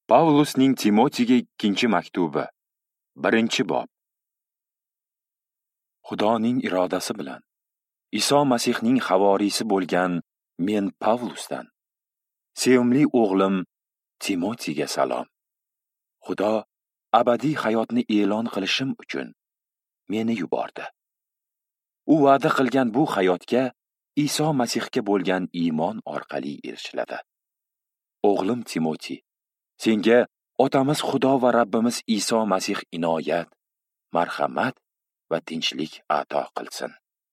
Pavlusning Timotiga 2-maktubi, 1-bob. Xudoning irodasi bilan Iso Masihning havoriysi bo'lgan men Pavlusdan sevimli o'g'lim Timotiga salom. Xudo abadiy hayotni e'lon qilishim uchun meni yubordi. U va'da qilgan bu hayotga Iso Masihga bo'lgan iymon orqali erishiladi. O'g'lim Timoti, senga Otamiz Xudo va Rabbimiz Iso Masih inoyat, marhamat va tinchlik ato qilsin.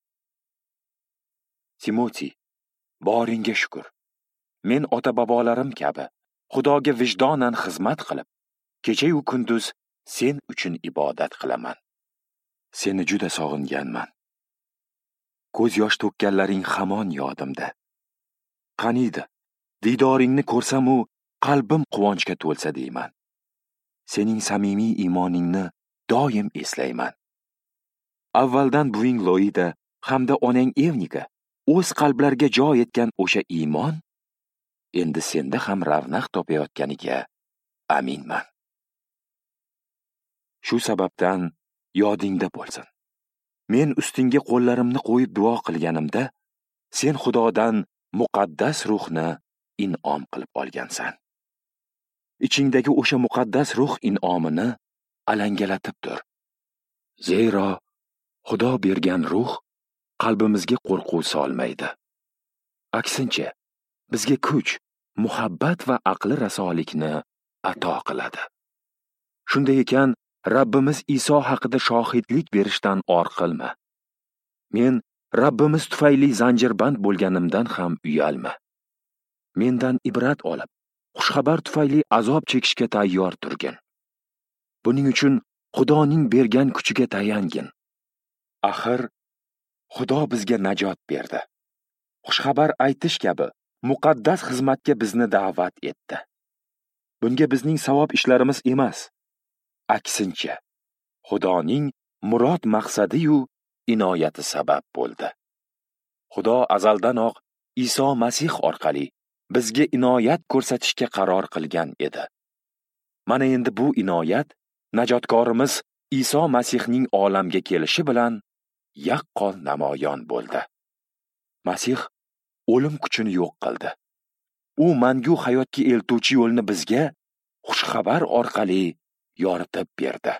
Timoti, boringga shukr. Men ota-bobolarim kabi Xudoga vijdonan xizmat qilib, kecha-yu kunduz sen uchun ibodat qilaman. Seni juda sog'inganman. Ko'z yosh to'kkanlaring hamon yodimda. Qaniydi, didoringni ko'rsam-u qalbim quvonchga to'lsa deyman. Sening samimiy iymoningni doim eslayman. Avvaldan buving Loida hamda onang Evnika o'z qalblariga joy etgan o'sha iymon endi senda ham ravnaq topayotganiga aminman. Shu sababdan yodingda bo'lsin. Men ustingga qo'llarimni qo'yib duo qilganimda, sen Xudodan muqaddas ruhni in'om qilib olgansan. Ichingdagi o'sha muqaddas ruh in'omini alangalatib tur. Zero Xudo bergan ruh qalbimizga qo'rquv solmaydi. Aksincha, bizga kuch, muhabbat va aqli rasolikni ato qiladi. Shunday ekan, Rabbimiz Iso haqida shohidlik berishdan or qilma. Men Rabbimiz tufayli zanjirband bo'lganimdan ham uyalma. Mendan ibrat olib, xushxabar tufayli azob chekishga tayyor turgin. Buning uchun Xudoning bergan kuchiga tayangin. Axir Xudo bizga najot berdi. Xushxabar aytish kabi muqaddas xizmatga bizni da'vat etdi. Bunga bizning savob ishlarimiz emas, aksincha, Xudoning murod maqsadi-yu inoyati sabab bo'ldi. Xudo azaldanoq Iso Masih orqali bizga inoyat ko'rsatishga qaror qilgan edi. Mana endi bu inoyat najotkorimiz Iso Masihning olamga kelishi bilan yaqqol namoyon bo'ldi. Masih o'lim kuchini yo'q qildi. U mangu hayotga eltuvchi yo'lni bizga xushxabar orqali yoritib berdi.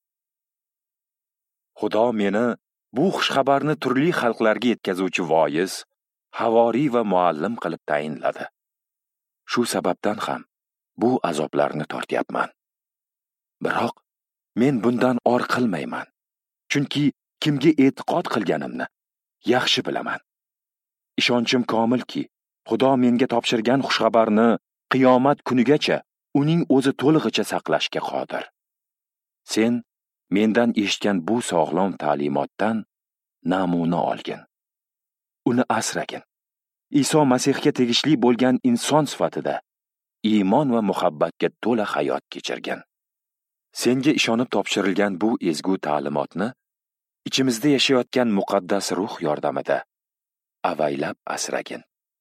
Xudo meni bu xushxabarni turli xalqlarga yetkazuvchi voiz, havoriy va muallim qilib tayinladi. Shu sababdan ham bu azoblarni tortyapman. Biroq men bundan or qilmayman. Chunki kimga e'tiqod qilganimni yaxshi bilaman. Ishonchim komilki, Xudo menga topshirgan xushxabarni qiyomat kunigacha uning o'zi to'lig'icha saqlashga qodir. Sen mendan eshitgan bu sog'lom ta'limotdan namuna olgin. Uni asragin. Iso Masihga tegishli bo'lgan inson sifatida iymon va muhabbatga to'la hayot kechirgin. Senga ishonib topshirilgan bu ezgu ta'limotni ichimizda yashayotgan muqaddas ruh yordamida avaylab asragin.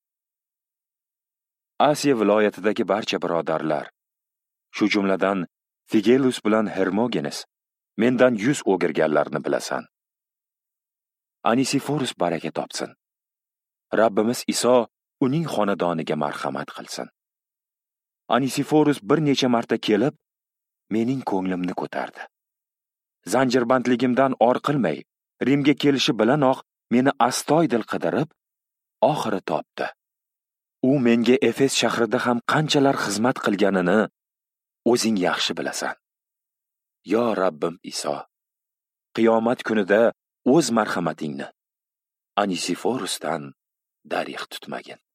Asiya viloyatidagi barcha birodarlar, shu jumladan Figelus bilan Hermogenes, mendan 100 o'girganlarni bilasan. Anisiforus baraka topsin. Rabbimiz Iso uning xonadoniga marhamat qilsin. Anisiforus bir necha marta kelib, mening ko'nglimni ko'tardi. Zanjirbandligimdan or qilmay, Rimga kelishi bilanoq meni astoydil qidirib, oxiri topdi. U menga Efes shahrida ham qanchalar xizmat qilganini o'zing yaxshi bilasan. Yo Rabbim Iso, qiyomat kunida o'z marhamatingni Anisiforusdan darig' tutmagin.